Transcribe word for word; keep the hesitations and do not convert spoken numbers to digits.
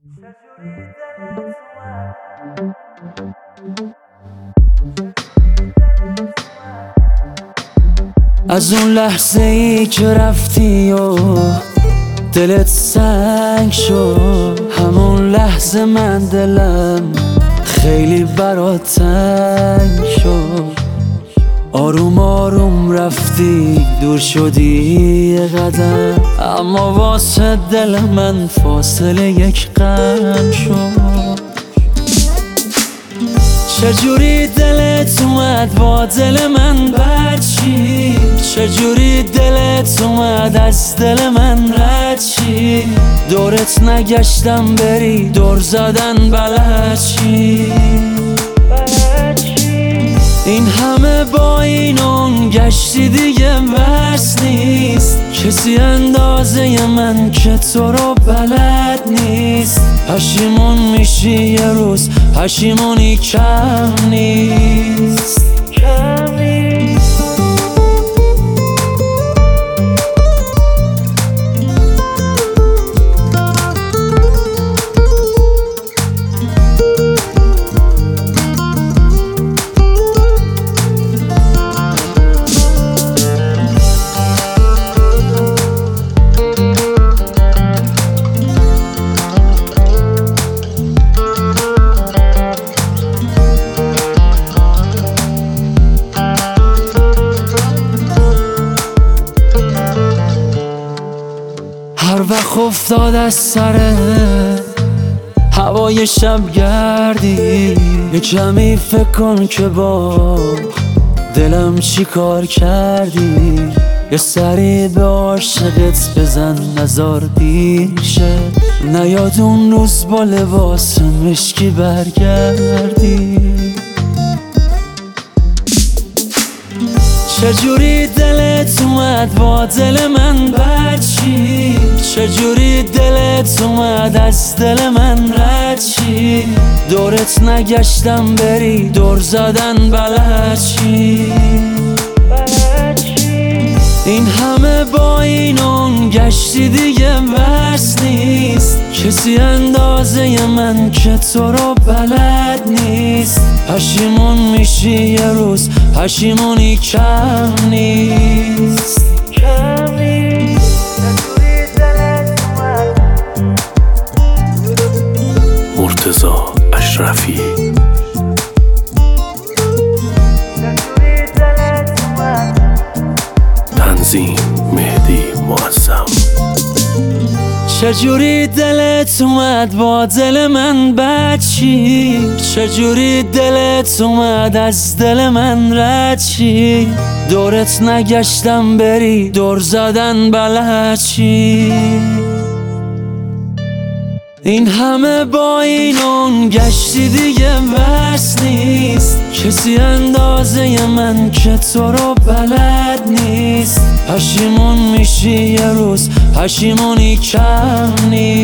از اون لحظه ای که رفتی و دلت سنگ شد، همون لحظه من دلم خیلی برات تنگ شد. آروم آروم رفتی دور شدی یه قدم، اما واسه دل من فاصله یک قدم شد. چجوری دلت اومد با دل من بد چی؟ چجوری دلت اومد از دل من رد چی؟ دورت نگشتم بری دور زدن بلد چی؟ این همه با این اون گشتی دیگه بس نیست، کسی اندازه من که تو رو بلد نیست. پشیمون میشی یه روز، پشیمونی کم نیست، کم نیست. هر وقت افتاد از سر هوای شب گردی، یه کمی فکر کن که با دلم چی کار کردی. یه سری به عاشقت بزن نزار دیر شد، نیاد اون روز با لباس مشکی برگردی. چجوری دلت اومد با دل من بد چی؟ چجوری دلت اومد از دل من رد چی؟ دورت نگشتم بری دور زدن بلد چی؟ این همه با این اون گشتی دیگه بس نیست، کسی اندازه من که تو رو بلد نیست. پشیمون میشی یه روز، پشیمونی کم نیست، کم نیست. مرتضی اشرفی. تنظیم مهدی معظم. چجوری دلت اومد با دل من بد چی؟ چجوری دلت اومد از دل من رد چی؟ دورت نگشتم بری دور زدن بلد چی؟ این همه با این اون گشتی دیگه بس نیست، کسی اندازه من که تو رو بلد نیست. پشیمون میشی یه روز، پشیمونی کم نیست.